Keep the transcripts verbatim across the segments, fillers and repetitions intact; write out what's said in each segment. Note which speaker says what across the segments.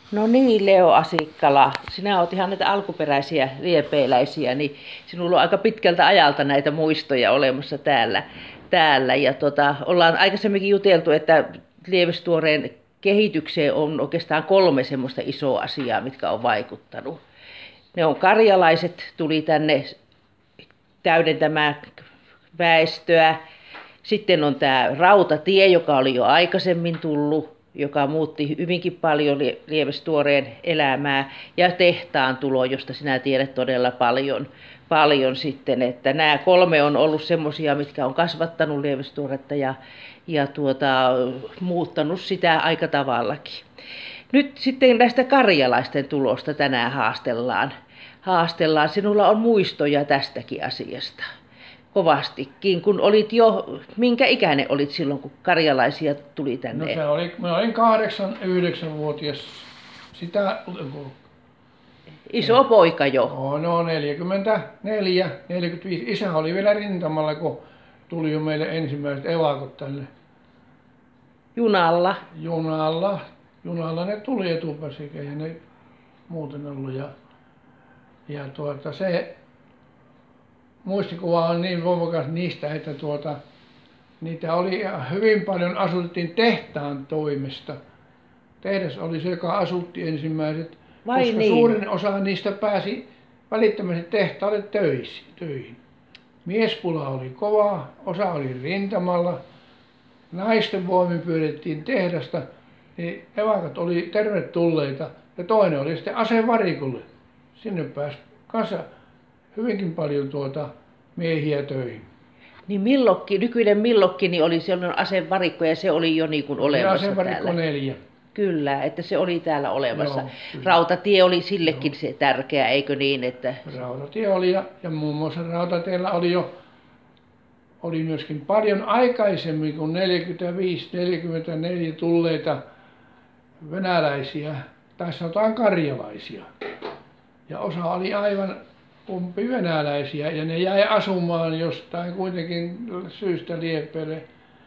Speaker 1: No niin, Leo Asikkala, sinä olet ihan näitä alkuperäisiä liepeiläisiä, niin sinulla on aika pitkältä ajalta näitä muistoja olemassa täällä. täällä. Ja tota, ollaan aikaisemminkin juteltu, että Lievestuoreen kehitykseen on oikeastaan kolme semmoista isoa asiaa, mitkä on vaikuttanut. Ne on karjalaiset, tuli tänne täydentämään väestöä. Sitten on tämä rautatie, joka oli jo aikaisemmin tullut, joka muutti hyvinkin paljon Lievestuoreen elämää. Ja tehtaan tulo, josta sinä tiedät todella paljon, paljon sitten. Että nämä kolme on ollut semmoisia, mitkä on kasvattanut Lievestuoretta ja, ja tuota, muuttanut sitä aika tavallakin. Nyt sitten näistä karjalaisten tulosta tänään haastellaan. haastellaan. Sinulla on muistoja tästäkin asiasta kovastikin, kun olit jo, minkä ikäinen olit silloin, kun karjalaisia tuli tänne?
Speaker 2: No se oli, mä olin kahdeksan, yhdeksänvuotias. Sitä,
Speaker 1: Iso poika jo.
Speaker 2: no, no neljäkymmentäneljä, neljäkymmentäviisi. Isä oli vielä rintamalla, kun tuli jo meille ensimmäiset evakot tänne.
Speaker 1: Junalla?
Speaker 2: Junalla. Junalla ne tuli etupäässä, eihän ne muuten ollut. Ja, ja tuota, se muistikuva on niin voimakas niistä, että tuota, niitä oli hyvin paljon, asuttiin tehtaan toimesta. Tehdas oli se, joka asutti ensimmäiset,
Speaker 1: Vai
Speaker 2: koska
Speaker 1: niin?
Speaker 2: suurin osa niistä pääsi välittömästi tehtaalle töihin. Miespula oli kova, osa oli rintamalla, naisten voimin pyörittiin tehdasta, niin evakat oli tervetulleita. Ja toinen oli sitten asevarikolle. Sinne pääsi kanssa hyvinkin paljon tuota miehiä töihin.
Speaker 1: Niin millokki, nykyinen millokki niin oli sellainen asevarikko ja se oli jo niin kuin olemassa
Speaker 2: ja asevarikko
Speaker 1: täällä.
Speaker 2: neljä.
Speaker 1: Kyllä, että se oli täällä olemassa.
Speaker 2: Joo, kyllä.
Speaker 1: Rautatie oli sillekin se tärkeä, eikö niin? Että...
Speaker 2: Rautatie oli ja, ja muun muassa rautateillä oli jo oli myöskin paljon aikaisemmin kuin neljäkymmentäviisi neljäkymmentäneljä tulleita venäläisiä, tai sanotaan karjalaisia. Ja osa oli aivan umpi venäläisiä ja ne jäi asumaan jostain kuitenkin syystä Liepeelle.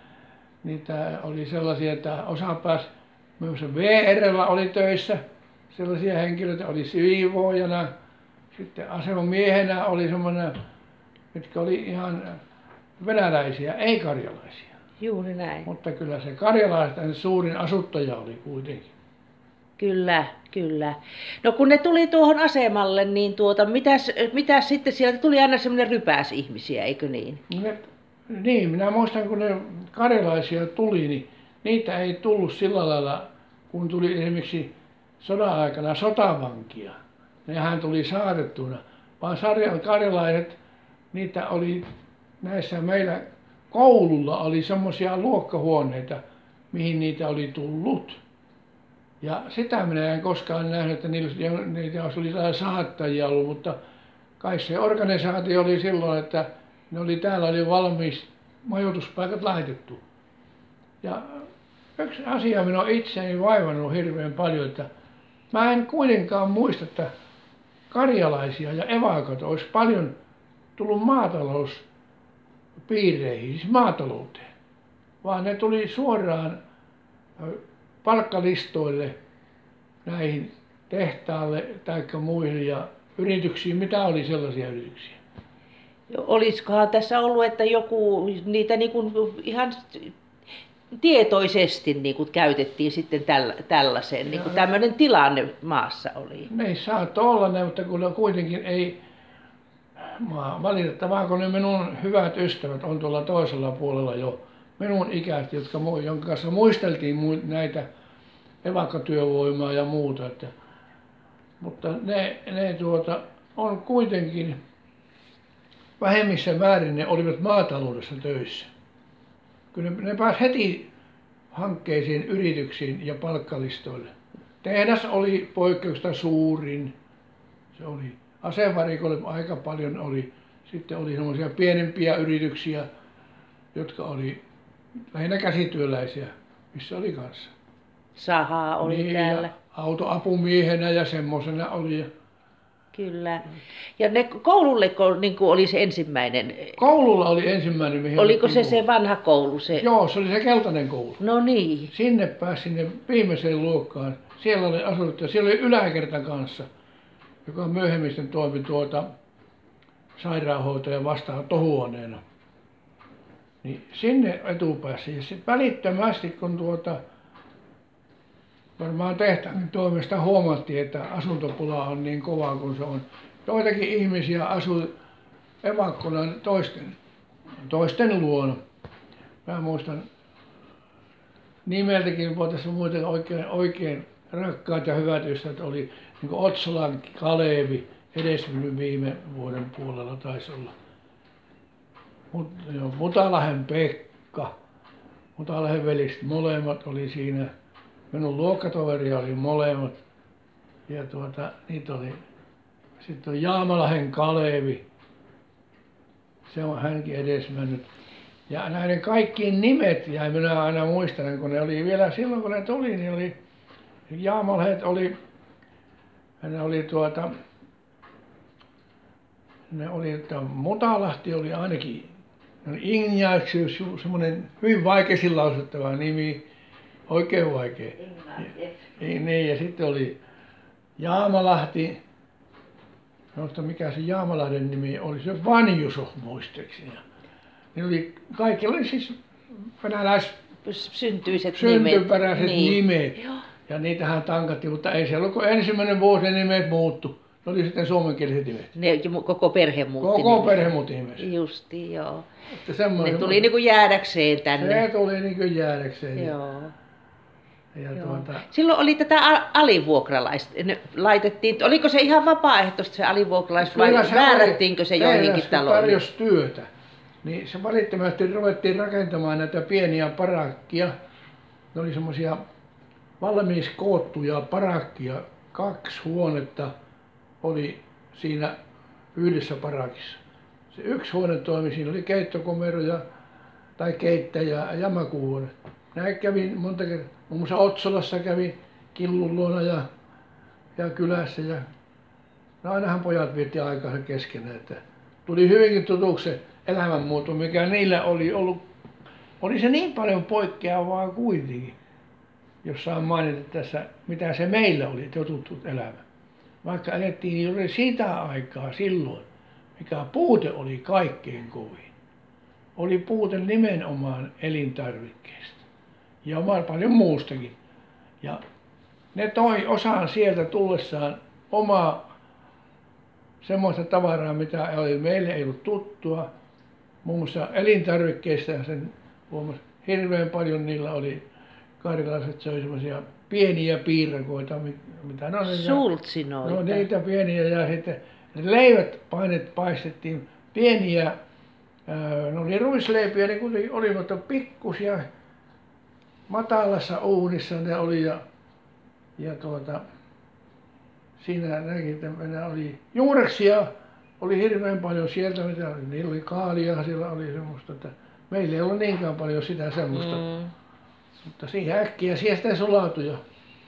Speaker 2: Niitä oli sellaisia, että osa pääsi, myös V R:llä oli töissä sellaisia henkilöitä, oli siivoojana, sitten asemamiehenä oli semmoinen, mitkä oli ihan venäläisiä, ei karjalaisia.
Speaker 1: Juuri näin.
Speaker 2: Mutta kyllä se karjalaisten suurin asuttaja oli kuitenkin.
Speaker 1: Kyllä, kyllä. No kun ne tuli tuohon asemalle, niin tuota, mitäs, mitäs sitten sieltä tuli aina semmoinen rypäs ihmisiä, eikö niin?
Speaker 2: Ne, niin, minä muistan kun ne karjalaisia tuli, niin niitä ei tullut sillä lailla, kun tuli esimerkiksi sodan aikana sotavankia. Nehän tuli saatettuna, vaan karjalaiset, niitä oli näissä meillä koululla oli semmoisia luokkahuoneita, mihin niitä oli tullut. Ja sitä minä en koskaan nähnyt, että niillä, niitä oli täällä saattajia ollut, mutta kai se organisaatio oli silloin, että ne oli täällä oli valmiiksi majoituspaikat laitettu. Ja yksi asia minua itseäni vaivannut hirveän paljon, että mä en kuitenkaan muista, että karjalaisia ja evakot olisi paljon tullut maatalouspiireihin, siis maatalouteen, vaan ne tuli suoraan palkkalistoille näihin tehtaalle tai muihin ja yrityksiin, mitä oli sellaisia yrityksiä.
Speaker 1: Olisikohan tässä ollut, että joku niitä niin kuin ihan tietoisesti niin kuin käytettiin sitten tällä, tällaiseen, niin kuin tämmöinen tilanne maassa oli.
Speaker 2: Ne saattoi olla ne, mutta kun kuitenkin ei, valitettavaa kun ne minun hyvät ystävät on tuolla toisella puolella jo minun ikäisesti, jotka, jonka kanssa muisteltiin näitä evakkotyövoimaa ja muuta. Että, mutta ne, ne tuota, on kuitenkin vähemmissä määrin ne olivat maataloudessa töissä. Kyllä ne, ne pääsi heti hankkeisiin, yrityksiin ja palkkalistoille. Tehdas oli poikkeuksesta suurin. Se oli asevarikolle aika paljon oli. Sitten oli semmoisia pienempiä yrityksiä, jotka oli lähinnä käsityöläisiä, missä oli kanssa.
Speaker 1: Sahaa oli
Speaker 2: niin,
Speaker 1: täällä.
Speaker 2: autoapumiehenä ja semmoisena oli.
Speaker 1: Kyllä. Ja ne koululleko niin kuin oli se ensimmäinen?
Speaker 2: Koululla oli ensimmäinen, mihin
Speaker 1: Oliko
Speaker 2: otettiin
Speaker 1: se se
Speaker 2: koulu.
Speaker 1: vanha koulu? Se...
Speaker 2: Joo, se oli se keltainen koulu.
Speaker 1: No niin.
Speaker 2: Sinne pääsi sinne viimeiseen luokkaan. Siellä oli asuttu ja siellä oli yläkerta kanssa, joka myöhemmin sitten toimi tuota sairaanhoitajan vastaanottohuoneena. Niin sinne etupäässä ja sitten välittömästi kun tuota varmaan tehtävän toimesta huomattiin, että asuntopula on niin kova kuin se on. Joitakin ihmisiä asui evakkona toisten, toisten luona. Mä muistan nimeltäkin voitaisiin muuten oikein, oikein rakkaat ja hyvät ystävät oli niin kuin Otsolan Kalevi, edesmennyt viime vuoden puolella taisi olla. Mut, joo, Mutalahden Pekka, Mutalahden velistä molemmat oli siinä. Minun luokkatoveria oli molemmat. Ja tuota, niitä oli. Sitten on Jaamalahen Kalevi. Se on hänkin edesmennyt. Ja näiden kaikkien nimet, ja minä aina muistan, kun ne oli vielä silloin kun ne tuli, niin oli Jaamalahdet oli, ne oli tuota, ne oli, että Mutalahti oli ainakin Ingniatsius, semmoinen hyvin vaikeasti lausuttava nimi, oikein vaikea. Niin, niin, ja sitten oli Jaamalahti, minusta mikä se Jaamalahden nimi oli, se Vanjuso muistaakseni. Ne oli, kaikki oli siis venäläis
Speaker 1: Syntyiset
Speaker 2: syntyperäiset
Speaker 1: nimet.
Speaker 2: nimet.
Speaker 1: Niin.
Speaker 2: Ja niitähän tankattiin, mutta ei se ollut kuin ensimmäinen vuosi ne nimet muuttu. Ne oli sitten suomenkieliset nimet.
Speaker 1: Ne koko perhe muutti.
Speaker 2: Koko
Speaker 1: nimet.
Speaker 2: perhe muutti nimensä.
Speaker 1: Justi, joo.
Speaker 2: Että
Speaker 1: Ne tuli niinku jäädäkseen
Speaker 2: Se
Speaker 1: tänne.
Speaker 2: tuli niin kuin jäädäkseen.
Speaker 1: Joo.
Speaker 2: Ja
Speaker 1: Joo.
Speaker 2: tuota,
Speaker 1: Silloin oli tätä a- alivuokralaista. Ne laitettiin, oliko se ihan vapaaehtoista se alivuokralais vai
Speaker 2: kyllä se
Speaker 1: määrättiinkö
Speaker 2: oli,
Speaker 1: se joihinkin
Speaker 2: teillä se
Speaker 1: taloihin?
Speaker 2: tarjosi työtä. Niin se välittömästi ruvettiin rakentamaan näitä pieniä parakkia. Ne oli semmoisia valmiiksi koottuja parakkia. Kaksi huonetta oli siinä yhdessä parakissa. Se yksi huone toimi, siinä oli keittokomero ja, tai keittäjä ja makuuhuone. Näin kävin monta kertaa. Muun muassa Otsolassa kävi Killun luona ja, ja kylässä. Ja, no ainahan pojat vietti aikansa keskenään. Että tuli hyvinkin tutuksi se elämänmuoto, mikä niillä oli ollut. Oli se niin paljon poikkeavaa kuitenkin, jos saan mainita tässä, mitä se meillä oli totuttu elämä. Vaikka elettiin juuri sitä aikaa silloin, mikä puute oli kaikkein kovin. Oli puute nimenomaan elintarvikkeista ja paljon muustakin. Ja ne toi osaan sieltä tullessaan omaa semmoista tavaraa, mitä oli, meille ei ollut tuttua. Muun muassa elintarvikkeista sen huomasi hirveän paljon niillä oli karjalaiset, se oli semmoisia pieniä piirakoita, mitä ne oli.
Speaker 1: Sultsinoita.
Speaker 2: No niitä pieniä ja sitten leivät painet paistettiin pieniä, ne oli ruisleipiä, niin kuin oli, mutta pikkusia matalassa uunissa ne oli ja, ja tuota, siinä näkin, että oli juureksia, oli hirveän paljon sieltä, mitä oli, niillä oli kaalia, siellä oli semmoista, että meillä ei ollut niinkään paljon sitä semmoista, mm. mutta siihen äkkiä siihen sitten sulautui jo.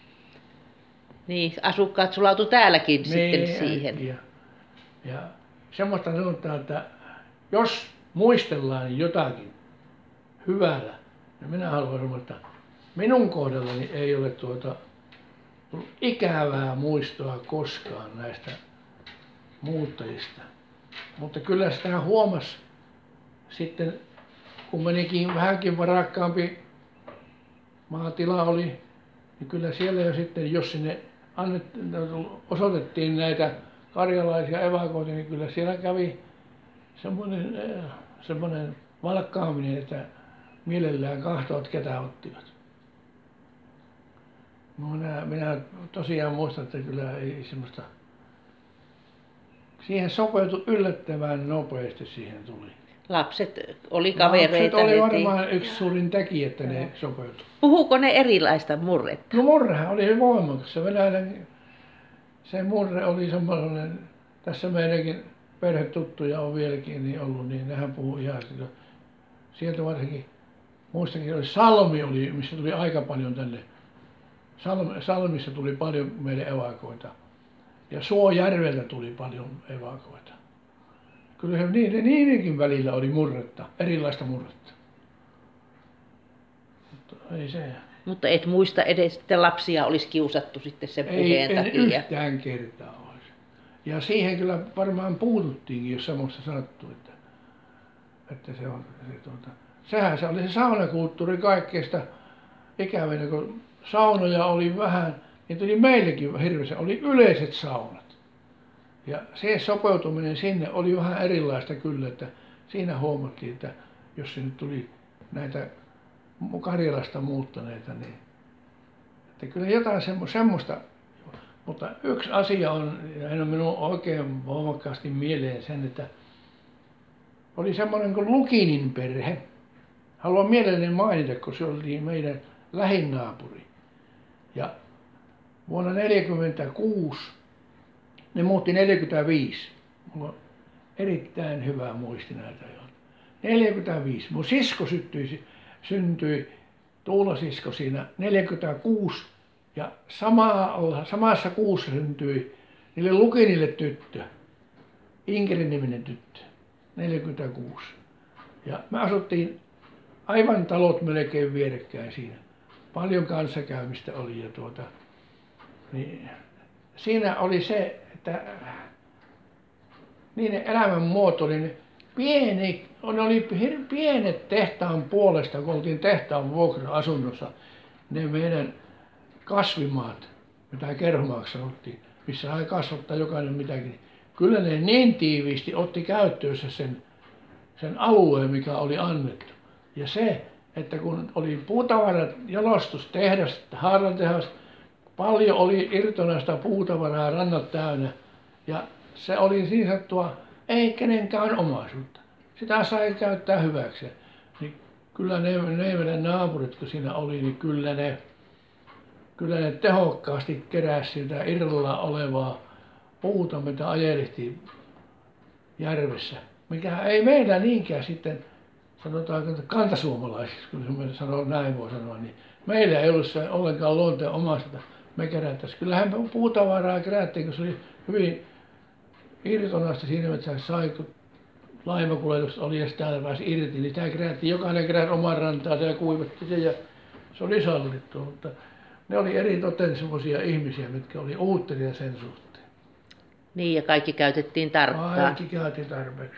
Speaker 1: Niin, asukkaat sulautui täälläkin
Speaker 2: niin,
Speaker 1: sitten siihen.
Speaker 2: Äkkiä. Ja semmoista sanotaan, että jos muistellaan jotakin hyvällä, niin minä haluan sanoa, että minun kohdallani ei ole tuota tullut ikävää muistoa koskaan näistä muuttajista. Mutta kyllä sitä huomasi sitten, kun menikin vähänkin varakkaampi maatila oli, niin kyllä siellä jo sitten, jos sinne annettiin, osoitettiin näitä karjalaisia evakoita, niin kyllä siellä kävi semmoinen, semmoinen valkkaaminen, että mielellään kahtoivat ketä ottivat. Minä, minä tosiaan muistan, että kyllä ei semmoista, siihen sopeutui yllättävän nopeasti siihen tuli.
Speaker 1: Lapset oli kavereita.
Speaker 2: Lapset oli
Speaker 1: heti.
Speaker 2: varmaan yksi suurin tekijä, että ne sopeutui.
Speaker 1: Puhuuko ne erilaista murretta?
Speaker 2: No murrehan oli voimakas. Se venäläinen, se murre oli semmoinen, tässä meidänkin perhetuttuja on vieläkin niin ollut, niin nehän puhuu ihan sitä. Sieltä varsinkin, muistakin oli Salmi, oli, missä tuli aika paljon tänne. Salmi, Salmissa tuli paljon meille evakoita. ja Suojärveltä tuli paljon evakoita. Kyllä se niiden, niidenkin välillä oli murretta, erilaista murretta. Mutta ei se.
Speaker 1: Mutta et muista edes, että lapsia olisi kiusattu sitten sen
Speaker 2: Ei,
Speaker 1: puheen
Speaker 2: en
Speaker 1: takia.
Speaker 2: yhtään kertaa olisi. Ja siihen kyllä varmaan puututtiinkin, jos semmoista sanottu, että, että se on se, tuota, sehän se oli se saunakulttuuri kaikkeesta ikävänä, kun saunoja oli vähän, niin tuli meillekin hirveästi, oli yleiset saunat. Ja se sopeutuminen sinne oli vähän erilaista kyllä, että siinä huomattiin, että jos sinne tuli näitä Karjalasta muuttaneita, niin että kyllä jotain semmoista, mutta yksi asia on, ja en ole minun oikein voimakkaasti mieleen sen, että oli semmoinen kuin Lukinin perhe. Haluan mielelläni mainita, kun se oli meidän lähinaapuri. Ja vuonna neljäkymmentäkuusi, ne muutti neljäkymmentäviisi. Mulla on erittäin hyvä muisti näitä jo. neljäkymmentäviisi. Mun sisko syttyi, syntyi, Tuula sisko siinä neljäkymmentäkuusi. Ja samaa, samassa kuussa syntyi niille Lukinille tyttö, Inkerin niminen tyttö, neljäkymmentäkuusi. Ja me asuttiin aivan talot melkein vierekkäin siinä. Paljon kanssakäymistä oli ja tuota, niin siinä oli se, että niiden elämänmuoto oli ne pieni, ne oli pienet tehtaan puolesta, kun oltiin tehtaan vuokra-asunnossa, ne meidän kasvimaat, mitä kerhomaaksi sanottiin, missä sai kasvattaa jokainen mitäkin. Kyllä ne niin tiiviisti otti käyttöönsä sen, sen alueen, mikä oli annettu. Ja se, että kun oli puutavarat, jalostustehdas, haarantehdas, paljon oli irtonaista puutavaraa, rannat täynnä. Ja se oli niin sanottua, ei kenenkään omaisuutta. Sitä sai käyttää hyväksi. Niin kyllä ne, ne meidän naapurit, kun siinä oli, niin kyllä ne Kyllä ne tehokkaasti keräsi sitä irrallaan olevaa puuta, mitä ajelehti järvessä. Mikä ei meillä niinkään sitten, sanotaan kantasuomalaisiksi, kun se sanoo, näin voi sanoa, niin meillä ei ollut se ollenkaan luonteen omasta, me kerättäisiin. Kyllähän puutavaraa kerättiin, kun se oli hyvin irtonaista siinä, että se sai, kun laivakuljetus oli ja täällä pääsi irti, niin sitä kerättiin. Jokainen keräsi oman rantaansa ja kuivattiin se ja se oli sallittu, mutta ne oli eritoten semmoisia ihmisiä, mitkä oli uutteria sen suhteen.
Speaker 1: Niin, ja kaikki käytettiin tarkkaan.
Speaker 2: Kaikki käytiin tarpeeksi.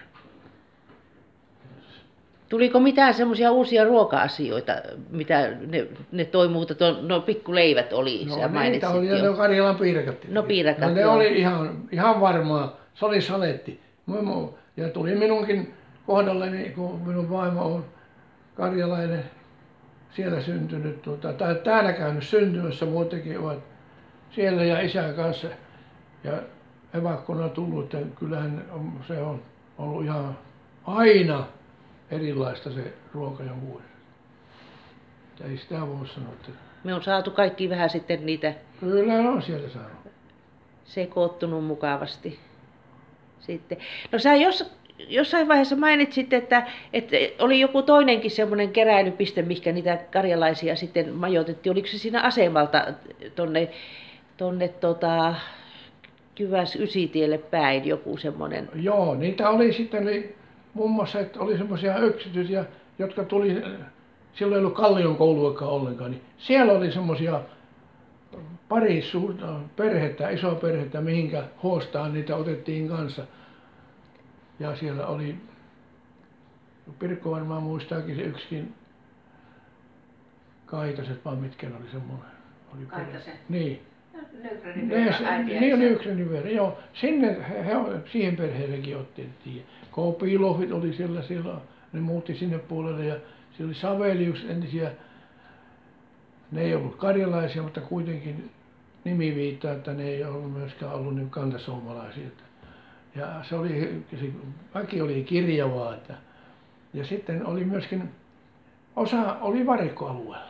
Speaker 1: Tuliko mitään semmoisia uusia ruoka-asioita, mitä ne, ne toi muuta, tuon, no pikkuleivät oli,
Speaker 2: No
Speaker 1: sä mainitsit
Speaker 2: niitä oli,
Speaker 1: jo.
Speaker 2: ja ne Karjalan piirakat.
Speaker 1: No piirakat,
Speaker 2: no, ne
Speaker 1: joo.
Speaker 2: oli ihan, ihan varmaa, se oli saletti. Ja tuli minunkin kohdalleni, kun minun vaimo on karjalainen, siellä syntynyt, tuota, tai täällä käynyt syntymässä, muitakin ovat siellä ja isän kanssa ja evakkona tullut, että kyllähän se on ollut ihan aina erilaista se ruoka ja muu. Ei sitä voi sanoa, että
Speaker 1: Me on saatu kaikki vähän sitten niitä
Speaker 2: kyllä on sieltä saanut.
Speaker 1: sekoottunut mukavasti. Sitten. No sä jos, jossain vaiheessa mainitsit, että, että oli joku toinenkin semmoinen keräilypiste, mihinkä niitä karjalaisia sitten majoitettiin. Oliko se siinä asemalta tonne, tonne tota, Kyväs Ysitielle päin joku semmoinen?
Speaker 2: Joo, niitä oli sitten oli, muun muassa, että oli semmoisia yksityisiä, jotka tuli, silloin ei ollut Kallion kouluakaan ollenkaan, niin siellä oli semmoisia pari suurta perhettä, isoa perhettä, mihinkä huostaan niitä otettiin kanssa. Ja siellä oli, Pirkko varmaan muistaakin se yksikin, Kaitaset, vai mitkä oli semmoinen. Oli
Speaker 1: Kaitaset?
Speaker 2: Niin.
Speaker 1: Nykrenin
Speaker 2: Ne, se, niin Nykrenin verran, joo. Sinne he, he, siihen perheellekin otettiin. Kopilohit oli siellä silloin, ne muutti sinne puolelle ja siellä oli Savelius entisiä. Ne ei ollut karjalaisia, mutta kuitenkin nimi viittaa, että ne ei ollut myöskään ollut niin kantasuomalaisia. Ja se oli, se väki oli kirjavaa. Että, ja sitten oli myöskin, osa oli varikkoalueella,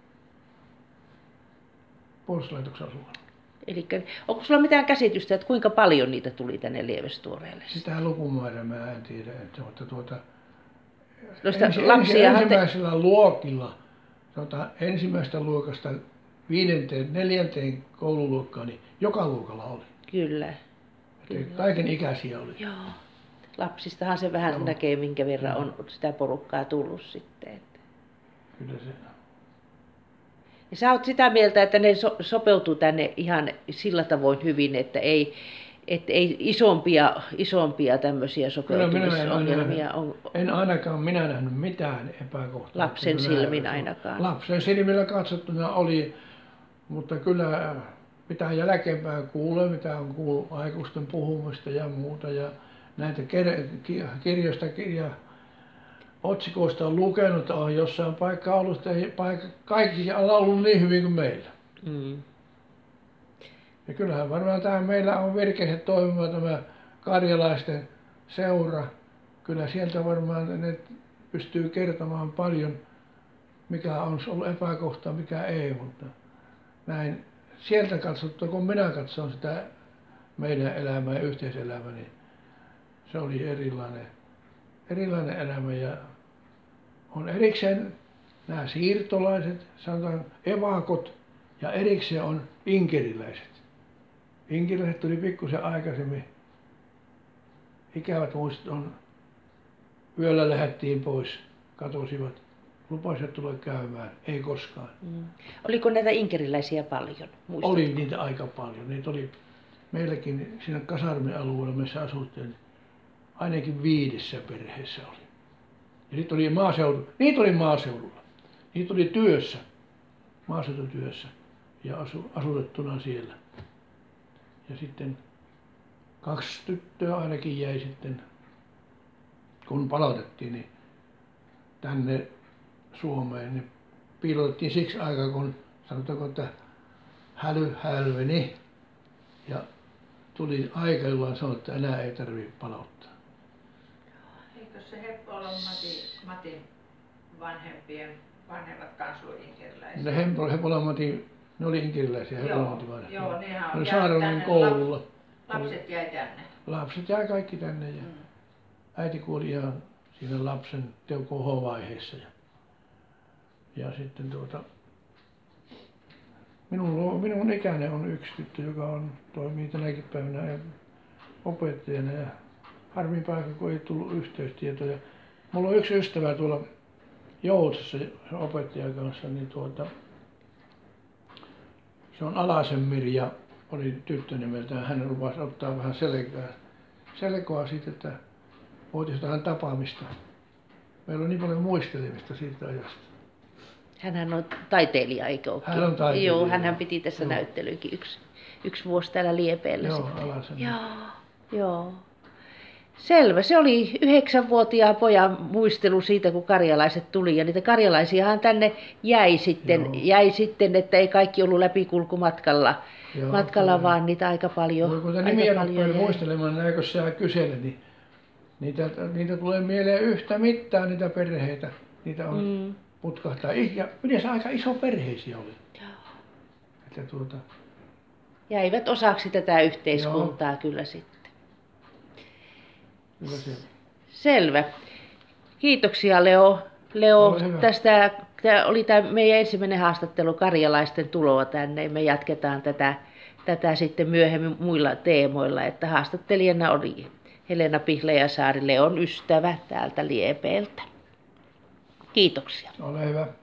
Speaker 2: puolustuslaitoksen alueella.
Speaker 1: Eli onko sulla mitään käsitystä, että kuinka paljon niitä tuli tänne Lievestuoreelle?
Speaker 2: Sitä lukumäärää mä en tiedä, että, mutta tuota,
Speaker 1: No sitä
Speaker 2: ensi,
Speaker 1: lapsia
Speaker 2: ensi, ensimmäisellä te... luokilla, tuota, ensimmäisestä luokasta viidenteen, neljänteen koululuokkaan, niin joka luokalla oli.
Speaker 1: Kyllä.
Speaker 2: Että kaiken ikäisiä oli.
Speaker 1: Joo. Lapsistahan se vähän
Speaker 2: Joo.
Speaker 1: näkee, minkä verran
Speaker 2: Joo.
Speaker 1: on sitä porukkaa tullut sitten. Että.
Speaker 2: Kyllä se.
Speaker 1: Ja sä oot sitä mieltä, että ne so- sopeutuu tänne ihan sillä tavoin hyvin, että ei, että ei isompia, isompia tämmöisiä
Speaker 2: Kyllä minä en,
Speaker 1: sopeutumisongelmia
Speaker 2: aina,
Speaker 1: on
Speaker 2: en ainakaan minä nähnyt mitään epäkohtaa.
Speaker 1: lapsen
Speaker 2: Kyllä
Speaker 1: silmin
Speaker 2: se-
Speaker 1: ainakaan.
Speaker 2: Lapsen silmillä katsottuna oli, mutta kyllä mitä jälkeenpäin kuulee, mitä on kuullut aikuisten puhumista ja muuta ja näitä ker- ki- kirjoista ja otsikoista on lukenut, että on jossain paikkaa ollut, että ei paikka, kaikki on ollut niin hyvin kuin meillä.
Speaker 1: Mm.
Speaker 2: Ja kyllähän varmaan tämä meillä on virkeiset toimiva tämä karjalaisten seura. Kyllä sieltä varmaan ne pystyy kertomaan paljon, mikä on ollut epäkohta, mikä ei, mutta näin sieltä katsottua, kun minä katson sitä meidän elämää ja yhteiselämää, niin se oli erilainen, erilainen elämä ja on erikseen nämä siirtolaiset, sanotaan evakot ja erikseen on inkeriläiset. Inkeriläiset tuli pikkusen aikaisemmin. Ikävät muistot on, yöllä lähdettiin pois, katosivat, lupasivat tulla käymään, ei koskaan.
Speaker 1: Mm. Oliko näitä inkeriläisiä paljon? Muistatko?
Speaker 2: Oli niitä aika paljon. Niitä oli meilläkin siinä kasarmialueella, missä asuttiin, ainakin viidessä perheessä oli. Ja niitä oli maaseudu, niitä oli maaseudulla. Niitä oli työssä, maaseututyössä ja asu, asutettuna siellä. Ja sitten kaksi tyttöä ainakin jäi sitten, kun palautettiin, niin tänne Suomeen, niin piilotettiin siksi aikaa, kun sanotaanko, että häly hälveni ja tuli aika, jolloin sanoi, että enää ei tarvitse palauttaa.
Speaker 3: Eikö se Heppolan Matin, Matin vanhempien vanhemmat kanssa ollut inkeriläisiä?
Speaker 2: Ne Hempo- Hepolan Matin, ne oli inkeriläisiä, Hepolan Matin
Speaker 3: Joo,
Speaker 2: vanhemmat.
Speaker 3: joo, nehän
Speaker 2: Ne
Speaker 3: on
Speaker 2: oli
Speaker 3: jäänyt
Speaker 2: Saarelmin
Speaker 3: tänne,
Speaker 2: koululla.
Speaker 3: Lapset jäi tänne.
Speaker 2: Lapset jäi kaikki tänne ja
Speaker 3: Mm.
Speaker 2: äiti kuoli ihan siinä lapsen tekoho-vaiheessa. Ja, ja sitten tuota, minun, minun ikäinen on yksi tyttö, joka on, toimii tänäkin päivänä opettajana ja harmin paikka, kun ei tullut yhteystietoja. Mulla on yksi ystävä tuolla Joutsossa se opettajan kanssa, niin tuota, se on Alasen Mirja, oli tyttö nimeltään. Hän lupasi ottaa vähän selkää, selkoa siitä, että voitaisiin jotain tapaamista. Meillä on niin paljon muistelemista siitä ajasta.
Speaker 1: Hänhän on taiteilija, eikö olekin?
Speaker 2: Hän on taiteilija.
Speaker 1: Joo, hänhän piti tässä
Speaker 2: Joo.
Speaker 1: näyttelyynkin yksi, yksi vuosi täällä Liepeellä.
Speaker 2: Joo,
Speaker 1: sitten.
Speaker 2: Alasen.
Speaker 1: Joo, joo. Selvä. Se oli yhdeksänvuotiaan pojan muistelu siitä, kun karjalaiset tuli. Ja niitä karjalaisiahan tänne jäi sitten,
Speaker 2: Joo.
Speaker 1: jäi sitten, että ei kaikki ollut läpikulkumatkalla,
Speaker 2: Joo,
Speaker 1: matkalla,
Speaker 2: kyllä.
Speaker 1: vaan niitä aika paljon,
Speaker 2: Voi, kun
Speaker 1: aika
Speaker 2: nimiä
Speaker 1: paljon
Speaker 2: rupeaa
Speaker 1: jäi.
Speaker 2: muistelemaan, näin kun sä kyselet, niin niitä, niitä tulee mieleen yhtä mittaa niitä perheitä. Niitä on
Speaker 1: Mm.
Speaker 2: putkahtaa. Ja yleensä aika iso perheisiä oli.
Speaker 1: Joo.
Speaker 2: Että tuota,
Speaker 1: Jäivät osaksi tätä yhteiskuntaa Joo. kyllä sitten.
Speaker 2: kyllä se.
Speaker 1: Selvä. Kiitoksia Leo, Leo
Speaker 2: Ole hyvä.
Speaker 1: tästä. Tämä oli tämä meidän ensimmäinen haastattelu karjalaisten tuloa tänne. Me jatketaan tätä, tätä sitten myöhemmin muilla teemoilla. Että haastattelijana oli Helena Pihlajasaari, Leon ystävä täältä Liepeeltä. Kiitoksia.
Speaker 2: Ole hyvä.